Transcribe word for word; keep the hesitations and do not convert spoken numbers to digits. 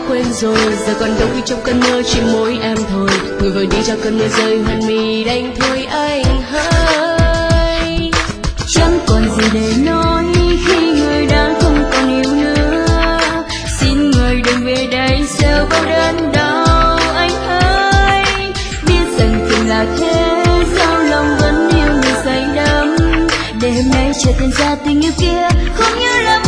quên rồi, giờ còn đâu khi trong cơn mơ chỉ mỗi em thôi. Người vội đi cho cơn mưa rơi hoen mi đành thôi anh hỡi. Chẳng còn gì để nói khi người đã không còn yêu nữa. Xin người đừng về đây giờ bao đớn đau anh ơi. Biết rằng tình là thế, sao lòng vẫn yêu người say đắm, để hôm nay trở thành ra tình yêu kia không như là